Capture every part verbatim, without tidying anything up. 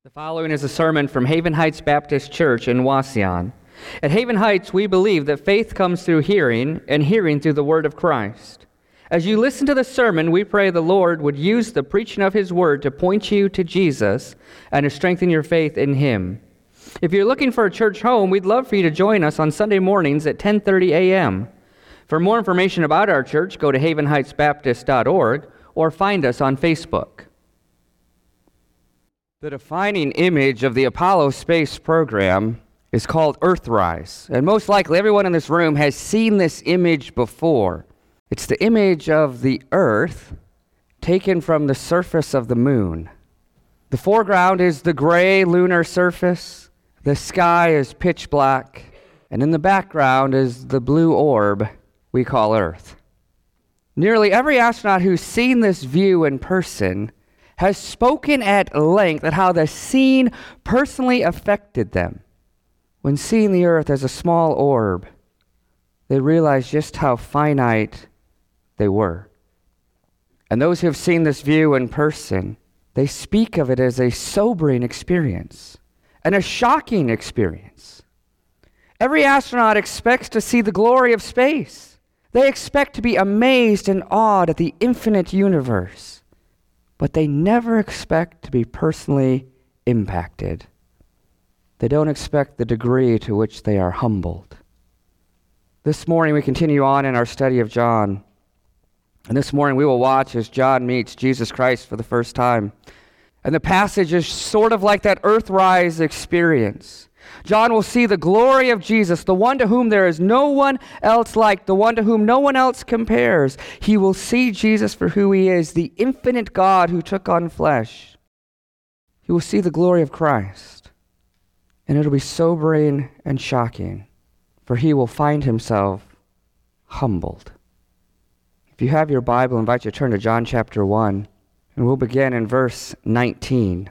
The following is a sermon from Haven Heights Baptist Church in Wauseon. At Haven Heights, we believe that faith comes through hearing, and hearing through the word of Christ. As you listen to the sermon, we pray the Lord would use the preaching of his word to point you to Jesus and to strengthen your faith in him. If you're looking for a church home, we'd love for you to join us on Sunday mornings at ten thirty a.m. For more information about our church, go to haven heights baptist dot org or find us on Facebook. The defining image of the Apollo space program is called Earthrise, and most likely everyone in this room has seen this image before. It's the image of the Earth taken from the surface of the moon. The foreground is the gray lunar surface, the sky is pitch black, and in the background is the blue orb we call Earth. Nearly every astronaut who's seen this view in person has spoken at length at how the scene personally affected them. When seeing the Earth as a small orb, they realized just how finite they were. And those who have seen this view in person, they speak of it as a sobering experience and a shocking experience. Every astronaut expects to see the glory of space. They expect to be amazed and awed at the infinite universe. But they never expect to be personally impacted. They don't expect the degree to which they are humbled. This morning we continue on in our study of John. And this morning we will watch as John meets Jesus Christ for the first time. And the passage is sort of like that Earthrise experience. John will see the glory of Jesus, the one to whom there is no one else like, the one to whom no one else compares. He will see Jesus for who he is, the infinite God who took on flesh. He will see the glory of Christ. And it'll be sobering and shocking, for he will find himself humbled. If you have your Bible, I invite you to turn to John chapter one, and we'll begin in verse nineteen.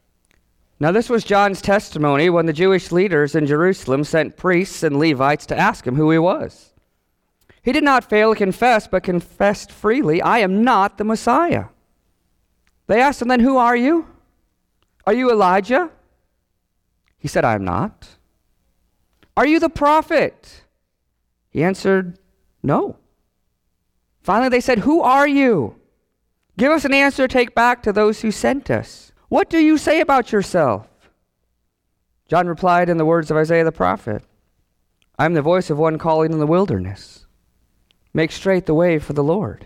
Now this was John's testimony when the Jewish leaders in Jerusalem sent priests and Levites to ask him who he was. He did not fail to confess, but confessed freely, "I am not the Messiah." They asked him then, "Who are you? Are you Elijah?" He said, "I am not." "Are you the prophet?" He answered, "No." Finally they said, "Who are you? Give us an answer to take back to those who sent us. What do you say about yourself?" John replied in the words of Isaiah the prophet, "I am the voice of one calling in the wilderness. Make straight the way for the Lord."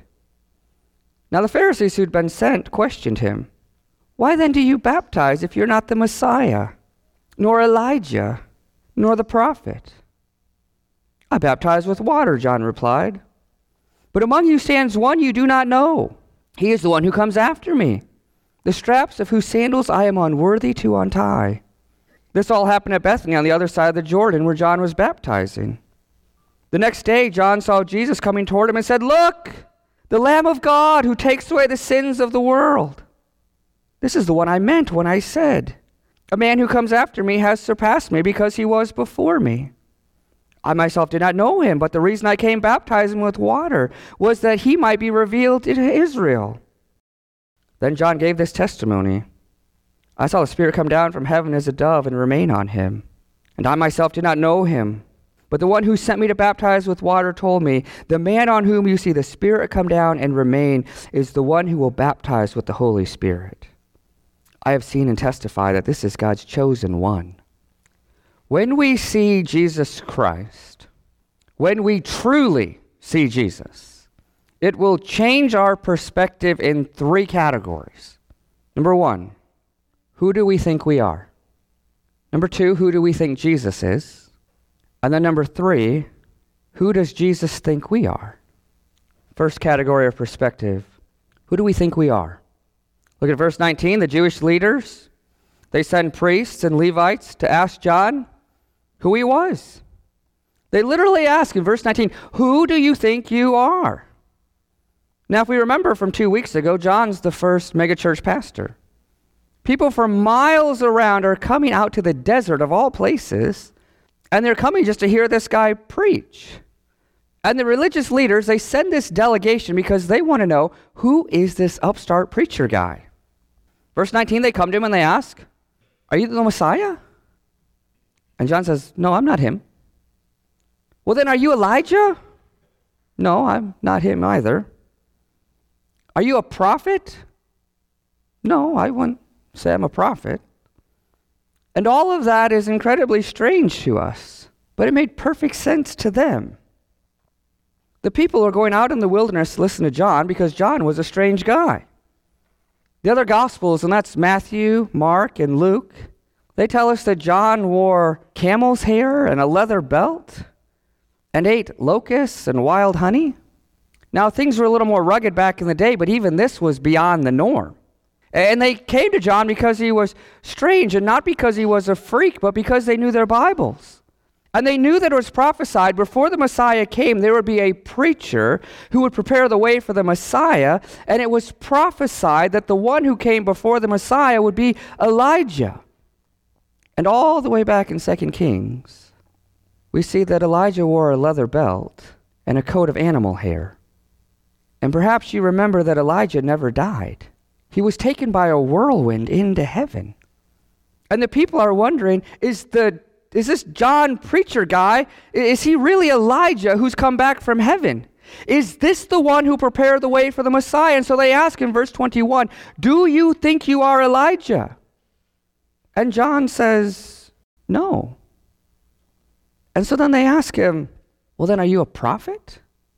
Now the Pharisees who'd been sent questioned him, "Why then do you baptize if you're not the Messiah, nor Elijah, nor the prophet?" "I baptize with water," John replied. "But among you stands one you do not know. He is the one who comes after me, the straps of whose sandals I am unworthy to untie." This all happened at Bethany on the other side of the Jordan where John was baptizing. The next day, John saw Jesus coming toward him and said, "Look, the Lamb of God who takes away the sins of the world. This is the one I meant when I said, 'A man who comes after me has surpassed me because he was before me.' I myself did not know him, but the reason I came baptizing with water was that he might be revealed to Israel." Then John gave this testimony, "I saw the Spirit come down from heaven as a dove and remain on him. And I myself did not know him, but the one who sent me to baptize with water told me, 'The man on whom you see the Spirit come down and remain is the one who will baptize with the Holy Spirit.' I have seen and testify that this is God's chosen one." When we see Jesus Christ, when we truly see Jesus, it will change our perspective in three categories. Number one, who do we think we are? Number two, who do we think Jesus is? And then number three, who does Jesus think we are? First category of perspective, who do we think we are? Look at verse nineteen, the Jewish leaders, they send priests and Levites to ask John who he was. They literally ask in verse nineteen, "Who do you think you are?" Now, if we remember from two weeks ago, John's the first megachurch pastor. People from miles around are coming out to the desert of all places, and they're coming just to hear this guy preach. And the religious leaders, they send this delegation because they want to know, who is this upstart preacher guy? Verse nineteen, they come to him and they ask, Are you the Messiah? And John says, no, I'm not him. Well, then are you Elijah? No, I'm not him either. Are you a prophet? No, I wouldn't say I'm a prophet. And all of that is incredibly strange to us, but it made perfect sense to them. The people are going out in the wilderness to listen to John because John was a strange guy. The other Gospels, and that's Matthew, Mark, and Luke, they tell us that John wore camel's hair and a leather belt and ate locusts and wild honey. Now, things were a little more rugged back in the day, but even this was beyond the norm. And they came to John because he was strange, and not because he was a freak, but because they knew their Bibles. And they knew that it was prophesied before the Messiah came, there would be a preacher who would prepare the way for the Messiah, and it was prophesied that the one who came before the Messiah would be Elijah. And all the way back in Second Kings, we see that Elijah wore a leather belt and a coat of animal hair. And perhaps you remember that Elijah never died. He was taken by a whirlwind into heaven. And the people are wondering, is the is this John preacher guy, is he really Elijah who's come back from heaven? Is this the one who prepared the way for the Messiah? And so they ask in verse twenty-one, do you think you are Elijah? And John says, no. And so then they ask him, well, then are you a prophet?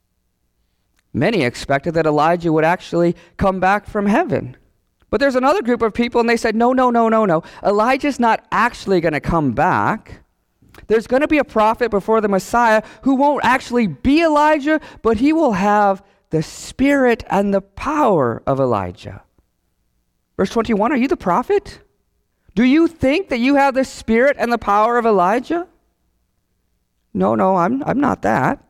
Many expected that Elijah would actually come back from heaven. But there's another group of people, and they said, no, no, no, no, no. Elijah's not actually going to come back. There's going to be a prophet before the Messiah who won't actually be Elijah, but he will have the spirit and the power of Elijah. Verse twenty-one, are you the prophet? Do you think that you have the spirit and the power of Elijah? No, no, I'm, I'm not that.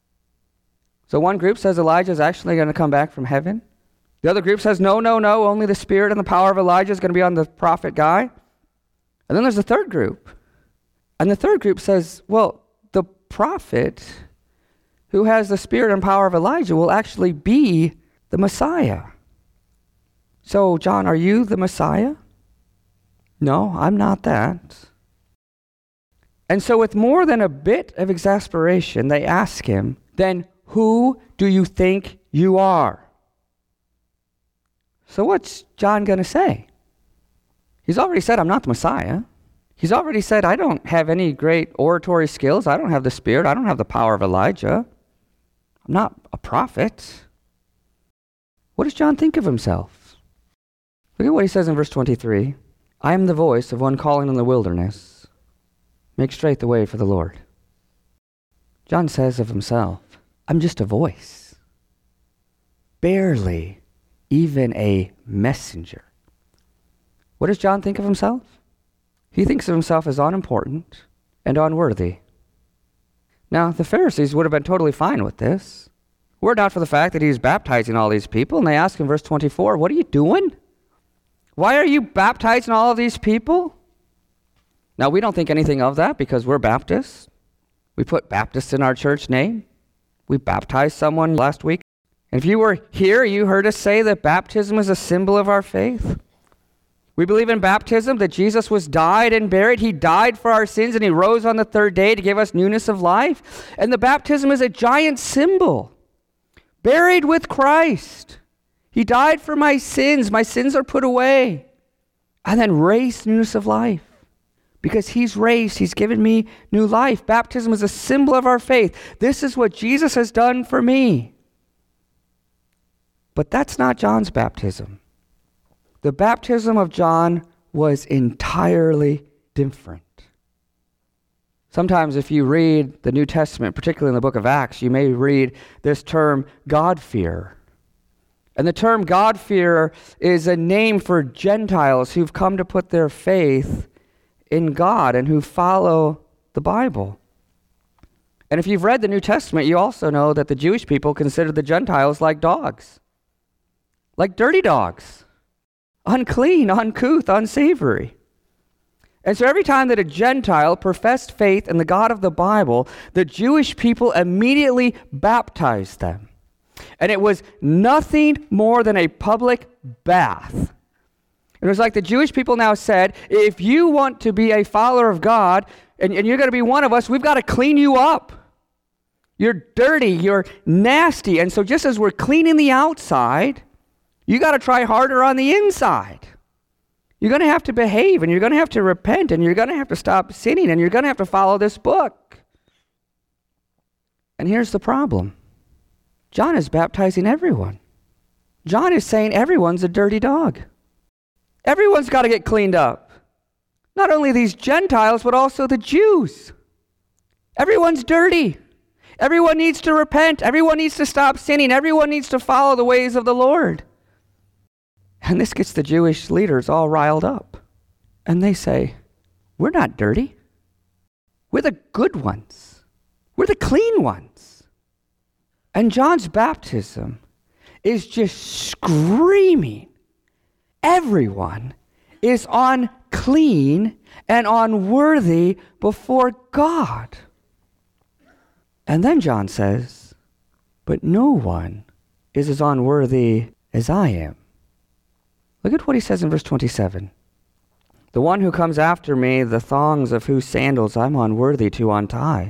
So one group says Elijah is actually going to come back from heaven. The other group says, no, no, no, only the spirit and the power of Elijah is going to be on the prophet guy. And then there's a third group. And the third group says, well, the prophet who has the spirit and power of Elijah will actually be the Messiah. So, John, are you the Messiah? No, I'm not that. And so with more than a bit of exasperation, they ask him, then who do you think you are? So what's John going to say? He's already said, I'm not the Messiah. He's already said, I don't have any great oratory skills. I don't have the spirit. I don't have the power of Elijah. I'm not a prophet. What does John think of himself? Look at what he says in verse twenty-three. I am the voice of one calling in the wilderness. Make straight the way for the Lord. John says of himself, I'm just a voice. Barely even a messenger. What does John think of himself? He thinks of himself as unimportant and unworthy. Now, the Pharisees would have been totally fine with this. Were not for the fact that he's baptizing all these people, and they ask in verse twenty-four, what are you doing? Why are you baptizing all of these people? Now, we don't think anything of that because we're Baptists. We put Baptist in our church name. We baptized someone last week. And if you were here, you heard us say that baptism is a symbol of our faith. We believe in baptism, that Jesus was died and buried. He died for our sins and he rose on the third day to give us newness of life. And the baptism is a giant symbol. Buried with Christ. He died for my sins. My sins are put away. And then raised newness of life. Because he's raised, he's given me new life. Baptism is a symbol of our faith. This is what Jesus has done for me. But that's not John's baptism. The baptism of John was entirely different. Sometimes if you read the New Testament, particularly in the book of Acts, you may read this term God-fear. And the term God-fear is a name for Gentiles who've come to put their faith in God and who follow the Bible. And if you've read the New Testament, you also know that the Jewish people considered the Gentiles like dogs. Like dirty dogs. Unclean, uncouth, unsavory. And so every time that a Gentile professed faith in the God of the Bible, the Jewish people immediately baptized them. And it was nothing more than a public bath. And it was like the Jewish people now said, if you want to be a follower of God, and, and you're going to be one of us, we've got to clean you up. You're dirty, you're nasty. And so just as we're cleaning the outside, you got to try harder on the inside. You're going to have to behave, and you're going to have to repent, and you're going to have to stop sinning, and you're going to have to follow this book. And here's the problem. John is baptizing everyone. John is saying everyone's a dirty dog. Everyone's got to get cleaned up. Not only these Gentiles, but also the Jews. Everyone's dirty. Everyone needs to repent. Everyone needs to stop sinning. Everyone needs to follow the ways of the Lord. And this gets the Jewish leaders all riled up. And they say, we're not dirty. We're the good ones. We're the clean ones. And John's baptism is just screaming. Everyone is unclean and unworthy before God. And then John says, but no one is as unworthy as I am. Look at what he says in verse twenty-seven. The one who comes after me, the thongs of whose sandals I'm unworthy to untie.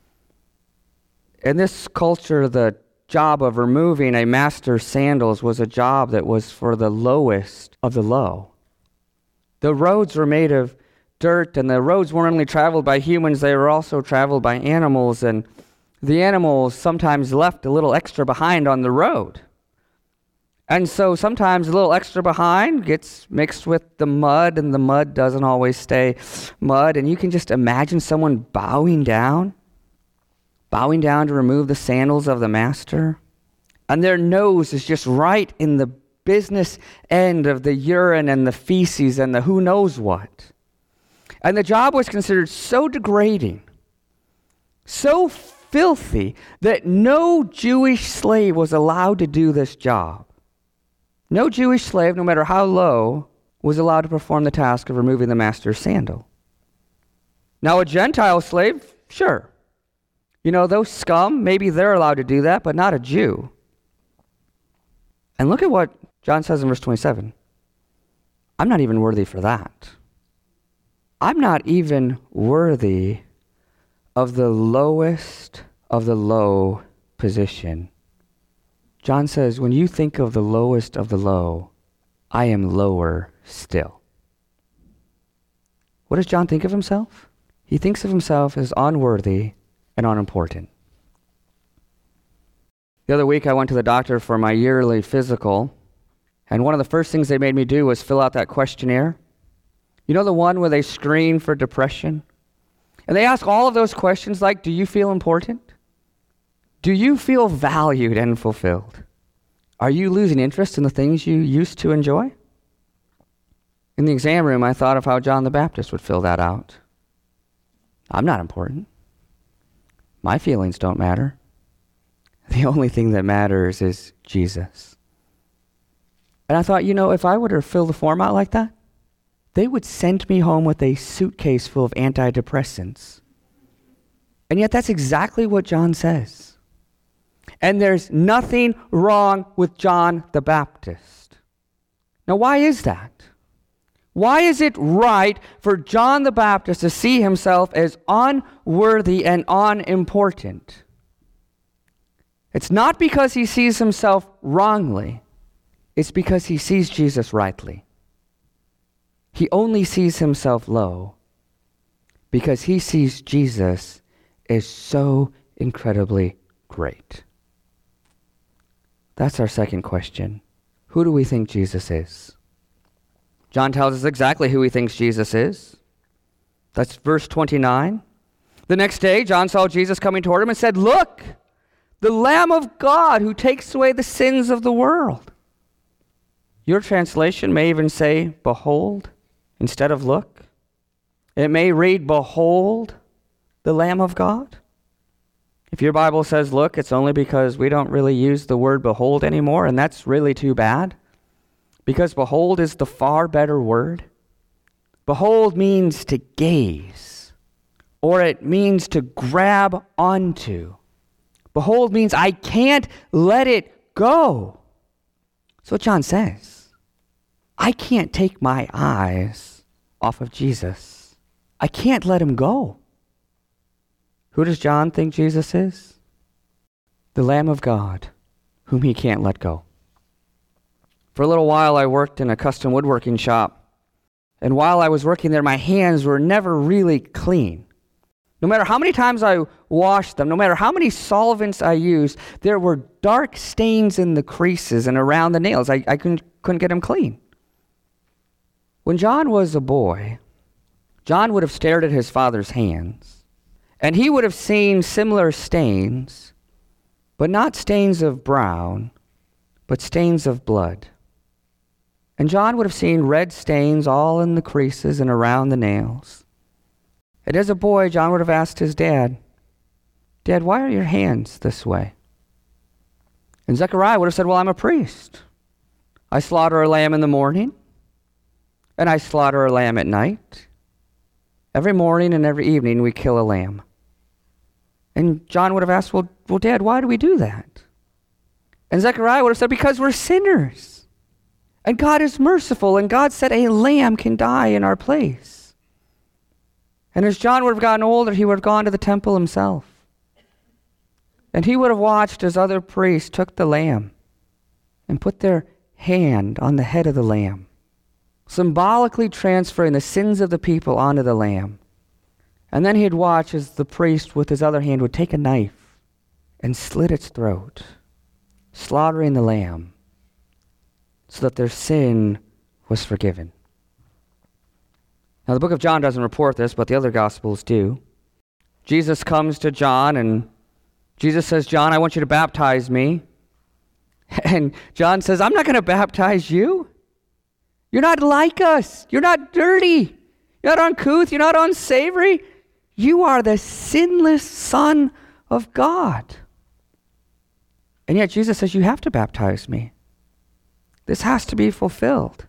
In this culture, the job of removing a master's sandals was a job that was for the lowest of the low. The roads were made of dirt, and the roads weren't only traveled by humans, they were also traveled by animals, and the animals sometimes left a little extra behind on the road. And so sometimes a little extra behind gets mixed with the mud, and the mud doesn't always stay mud. And you can just imagine someone bowing down, bowing down to remove the sandals of the master. And their nose is just right in the business end of the urine and the feces and the who knows what. And the job was considered so degrading, so filthy, that no Jewish slave was allowed to do this job. No Jewish slave, no matter how low, was allowed to perform the task of removing the master's sandal. Now, a Gentile slave, sure. You know, those scum, maybe they're allowed to do that, but not a Jew. And look at what John says in verse twenty-seven. I'm not even worthy for that. I'm not even worthy of the lowest of the low position. John says, when you think of the lowest of the low, I am lower still. What does John think of himself? He thinks of himself as unworthy and unimportant. The other week I went to the doctor for my yearly physical, and one of the first things they made me do was fill out that questionnaire. You know, the one where they screen for depression? And they ask all of those questions like, do you feel important? Do you feel valued and fulfilled? Are you losing interest in the things you used to enjoy? In the exam room, I thought of how John the Baptist would fill that out. I'm not important. My feelings don't matter. The only thing that matters is Jesus. And I thought, you know, if I were to fill the form out like that, they would send me home with a suitcase full of antidepressants. And yet that's exactly what John says. And there's nothing wrong with John the Baptist. Now, why is that? Why is it right for John the Baptist to see himself as unworthy and unimportant? It's not because he sees himself wrongly. It's because he sees Jesus rightly. He only sees himself low because he sees Jesus as so incredibly great. That's our second question. Who do we think Jesus is? John tells us exactly who he thinks Jesus is. That's verse twenty-nine. The next day, John saw Jesus coming toward him and said, "Look, the Lamb of God who takes away the sins of the world." Your translation may even say, "Behold," instead of "look." It may read, "Behold, the Lamb of God." If your Bible says "look," it's only because we don't really use the word "behold" anymore, and that's really too bad, because "behold" is the far better word. Behold means to gaze, or it means to grab onto. Behold means I can't let it go. That's what John says. I can't take my eyes off of Jesus. I can't let him go. Who does John think Jesus is? The Lamb of God, whom he can't let go. For a little while, I worked in a custom woodworking shop. And while I was working there, my hands were never really clean. No matter how many times I washed them, no matter how many solvents I used, there were dark stains in the creases and around the nails. I, I couldn't, couldn't get them clean. When John was a boy, John would have stared at his father's hands, and he would have seen similar stains, but not stains of brown, but stains of blood. And John would have seen red stains all in the creases and around the nails. And as a boy, John would have asked his dad, Dad, why are your hands this way? And Zechariah would have said, well, I'm a priest. I slaughter a lamb in the morning, and I slaughter a lamb at night. Every morning and every evening we kill a lamb. And John would have asked, well, well, Dad, why do we do that? And Zechariah would have said, because we're sinners. And God is merciful, and God said a lamb can die in our place. And as John would have gotten older, he would have gone to the temple himself. And he would have watched as other priests took the lamb and put their hand on the head of the lamb, symbolically transferring the sins of the people onto the lamb. And then he'd watch as the priest with his other hand would take a knife and slit its throat, slaughtering the lamb, so that their sin was forgiven. Now, the book of John doesn't report this, but the other Gospels do. Jesus comes to John, and Jesus says, John, I want you to baptize me. And John says, I'm not going to baptize you. You're not like us. You're not dirty. You're not uncouth. You're not unsavory. You are the sinless Son of God. And yet Jesus says, you have to baptize me. This has to be fulfilled.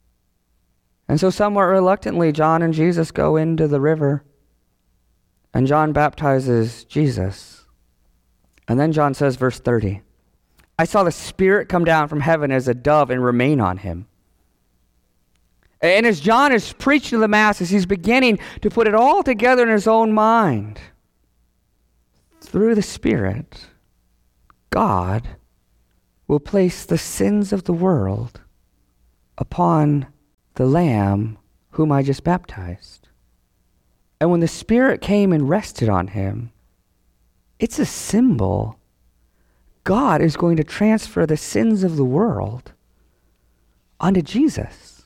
And so somewhat reluctantly, John and Jesus go into the river, and John baptizes Jesus. And then John says, verse thirty, I saw the Spirit come down from heaven as a dove and remain on him. And as John is preaching to the masses, he's beginning to put it all together in his own mind. Through the Spirit, God will place the sins of the world upon the Lamb whom I just baptized. And when the Spirit came and rested on him, it's a symbol. God is going to transfer the sins of the world onto Jesus.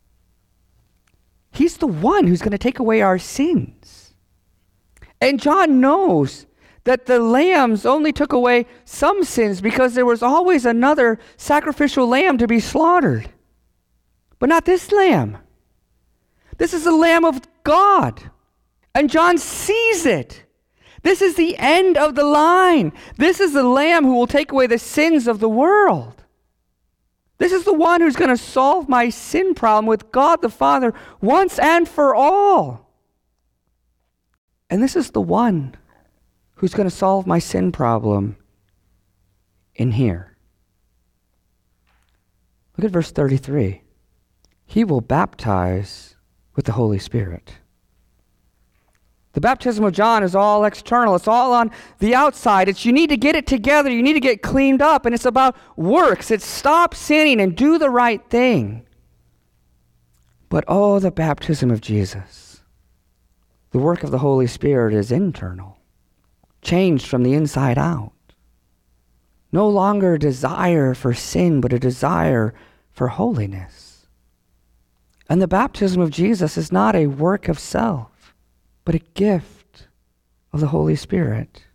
He's the one who's going to take away our sins. And John knows that the lambs only took away some sins because there was always another sacrificial lamb to be slaughtered. But not this lamb. This is the Lamb of God. And John sees it. This is the end of the line. This is the Lamb who will take away the sins of the world. This is the one who's going to solve my sin problem with God the Father once and for all. And this is the one who's going to solve my sin problem in here. Look at verse thirty-three. He will baptize with the Holy Spirit. The baptism of John is all external. It's all on the outside. It's you need to get it together. You need to get cleaned up. And it's about works. It's stop sinning and do the right thing. But oh, the baptism of Jesus. The work of the Holy Spirit is internal. Changed from the inside out. No longer a desire for sin, but a desire for holiness. And the baptism of Jesus is not a work of self, but a gift of the Holy Spirit.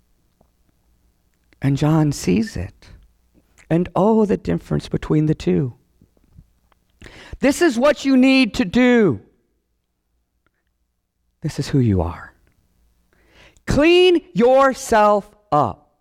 And John sees it. And oh, the difference between the two. This is what you need to do. This is who you are. Clean yourself up.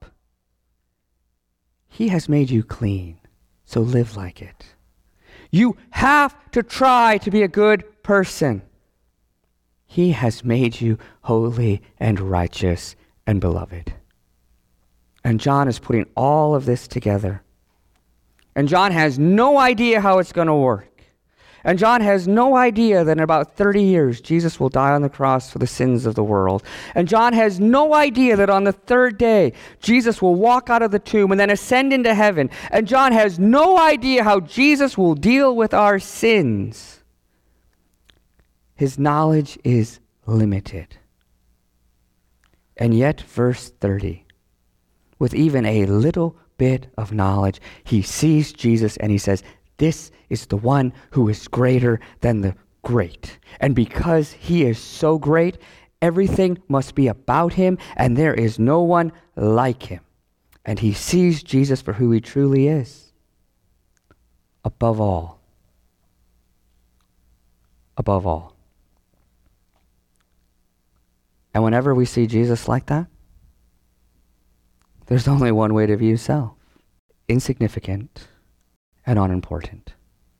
He has made you clean, so live like it. You have to try to be a good person. He has made you holy and righteous and beloved. And John is putting all of this together. And John has no idea how it's going to work. And John has no idea that in about thirty years, Jesus will die on the cross for the sins of the world. And John has no idea that on the third day, Jesus will walk out of the tomb and then ascend into heaven. And John has no idea how Jesus will deal with our sins. His knowledge is limited. And yet, verse thirty, with even a little bit of knowledge, he sees Jesus and he says, this is the one who is greater than the great. And because he is so great, everything must be about him, and there is no one like him. And he sees Jesus for who he truly is. Above all. Above all. And whenever we see Jesus like that, there's only one way to view self. Insignificant and unimportant.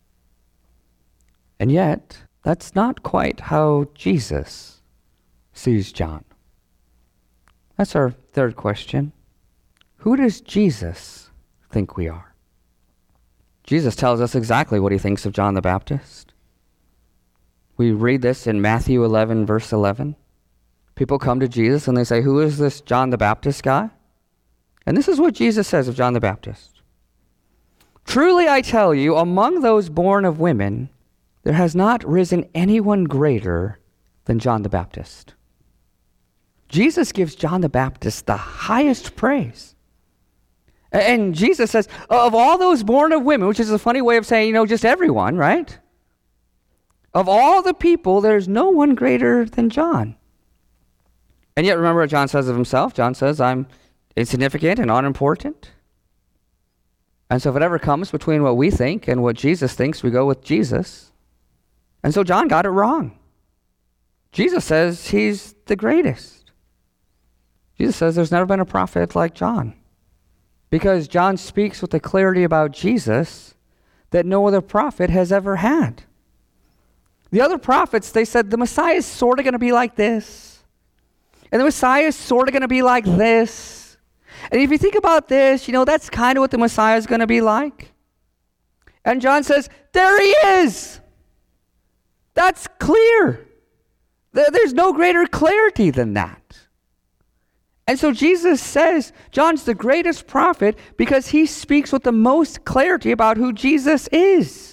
And yet, that's not quite how Jesus sees John. That's our third question. Who does Jesus think we are? Jesus tells us exactly what he thinks of John the Baptist. We read this in Matthew eleven, verse eleven. People come to Jesus and they say, who is this John the Baptist guy? And this is what Jesus says of John the Baptist. Truly I tell you, among those born of women, there has not risen anyone greater than John the Baptist. Jesus gives John the Baptist the highest praise. And Jesus says, of all those born of women, which is a funny way of saying, you know, just everyone, right? Of all the people, there's no one greater than John. And yet remember what John says of himself. John says, I'm insignificant and unimportant. And so if it ever comes between what we think and what Jesus thinks, we go with Jesus. And so John got it wrong. Jesus says he's the greatest. Jesus says there's never been a prophet like John. Because John speaks with a clarity about Jesus that no other prophet has ever had. The other prophets, they said the Messiah is sort of going to be like this. And the Messiah is sort of going to be like this. And if you think about this, you know, that's kind of what the Messiah is going to be like. And John says, there he is. That's clear. There's no greater clarity than that. And so Jesus says John's the greatest prophet because he speaks with the most clarity about who Jesus is.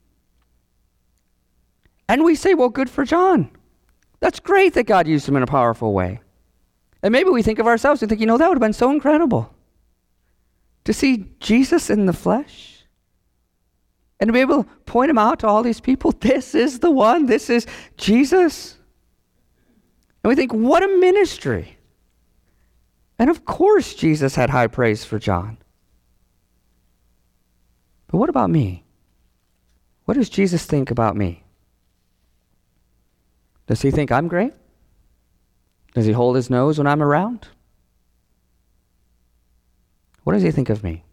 And we say, well, good for John. That's great that God used him in a powerful way. And maybe we think of ourselves and think, you know, that would have been so incredible to see Jesus in the flesh and to be able to point him out to all these people. This is the one. This is Jesus. And we think, what a ministry. And of course, Jesus had high praise for John. But what about me? What does Jesus think about me? Does he think I'm great? Does he hold his nose when I'm around? What does he think of me?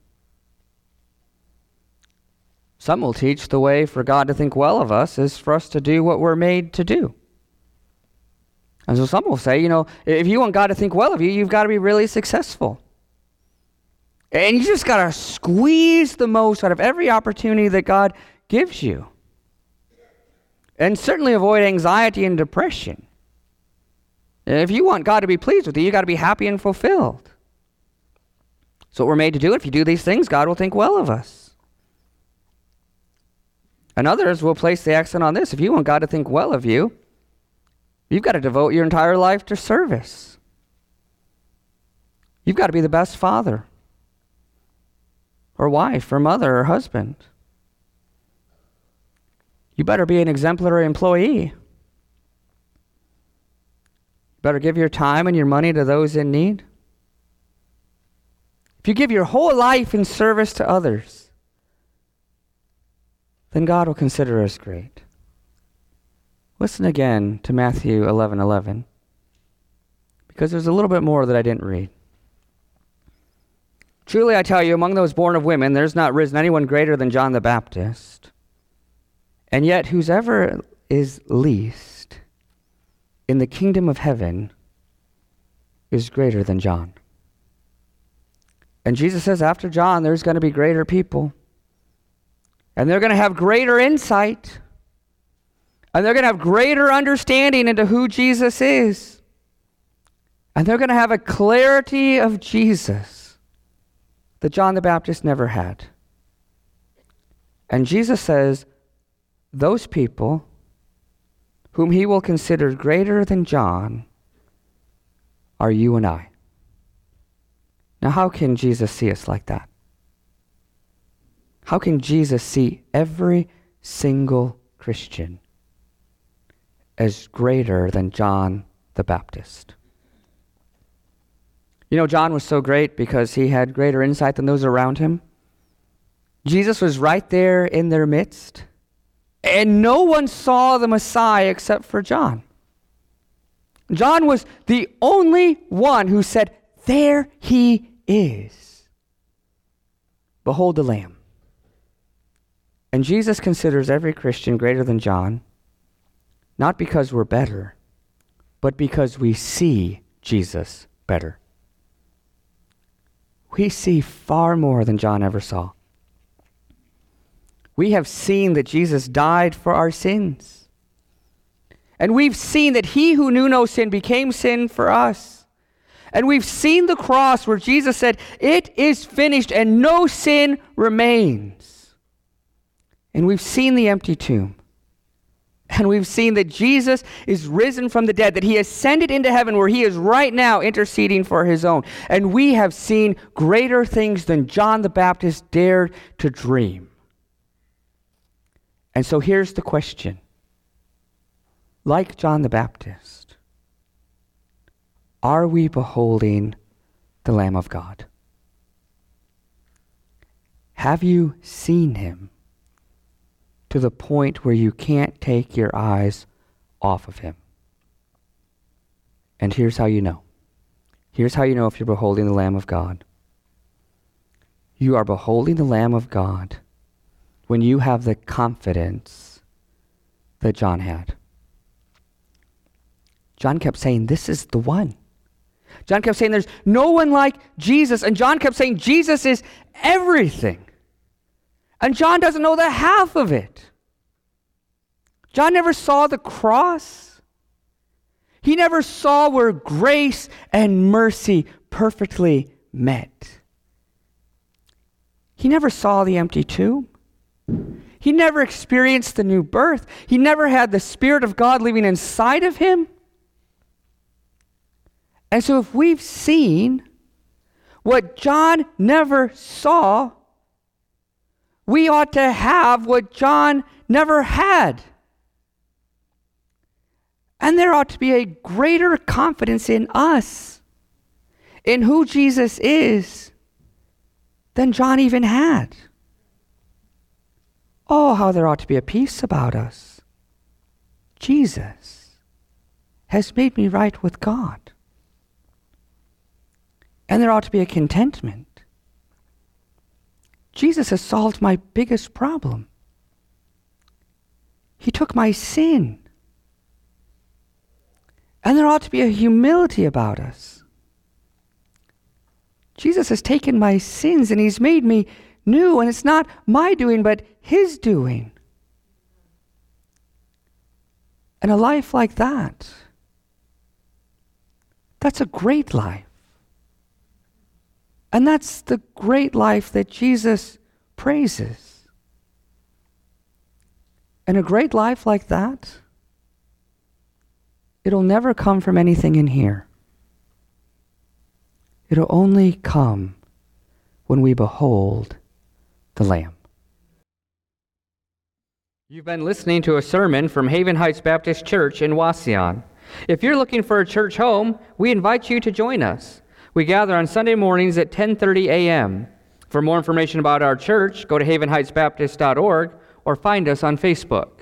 Some will teach the way for God to think well of us is for us to do what we're made to do. And so some will say, you know, if you want God to think well of you, you've got to be really successful. And you just got to squeeze the most out of every opportunity that God gives you. And certainly avoid anxiety and depression. If you want God to be pleased with you, you got to be happy and fulfilled. So what we're made to do, if you do these things, God will think well of us. And others will place the accent on this. If you want God to think well of you, you've got to devote your entire life to service. You've got to be the best father, or wife, or mother, or husband. You better be an exemplary employee. You better give your time and your money to those in need. If you give your whole life in service to others, then God will consider us great. Listen again to Matthew eleven eleven, because there's a little bit more that I didn't read. Truly I tell you, among those born of women, there's not risen anyone greater than John the Baptist. And yet, whosoever is least in the kingdom of heaven is greater than John. And Jesus says after John, there's going to be greater people. And they're going to have greater insight. And they're going to have greater understanding into who Jesus is. And they're going to have a clarity of Jesus that John the Baptist never had. And Jesus says, those people whom he will consider greater than John are you and I. Now, how can Jesus see us like that? How can Jesus see every single Christian as greater than John the Baptist? You know, John was so great because he had greater insight than those around him. Jesus was right there in their midst, and no one saw the Messiah except for John. John was the only one who said, there he is. Behold the Lamb. And Jesus considers every Christian greater than John, not because we're better, but because we see Jesus better. We see far more than John ever saw. We have seen that Jesus died for our sins. And we've seen that he who knew no sin became sin for us. And we've seen the cross where Jesus said, it is finished and no sin remains. And we've seen the empty tomb. And we've seen that Jesus is risen from the dead, that he ascended into heaven where he is right now interceding for his own. And we have seen greater things than John the Baptist dared to dream. And so here's the question. Like John the Baptist, are we beholding the Lamb of God? Have you seen him to the point where you can't take your eyes off of him? And here's how you know. Here's how you know if you're beholding the Lamb of God. You are beholding the Lamb of God when you have the confidence that John had. John kept saying, this is the one. John kept saying, there's no one like Jesus. And John kept saying, Jesus is everything. And John doesn't know the half of it. John never saw the cross. He never saw where grace and mercy perfectly met. He never saw the empty tomb. He never experienced the new birth. He never had the Spirit of God living inside of him. And so if we've seen what John never saw, we ought to have what John never had. And there ought to be a greater confidence in us, in who Jesus is, than John even had. Oh, how there ought to be a peace about us. Jesus has made me right with God. And there ought to be a contentment. Jesus has solved my biggest problem. He took my sin. And there ought to be a humility about us. Jesus has taken my sins and he's made me new, and it's not my doing, but his doing. And a life like that, that's a great life. And that's the great life that Jesus praises. And a great life like that, it'll never come from anything in here. It'll only come when we behold the Lamb. You've been listening to a sermon from Haven Heights Baptist Church in Wauseon. If you're looking for a church home, we invite you to join us. We gather on Sunday mornings at ten thirty a.m. For more information about our church, go to haven heights baptist dot org or find us on Facebook.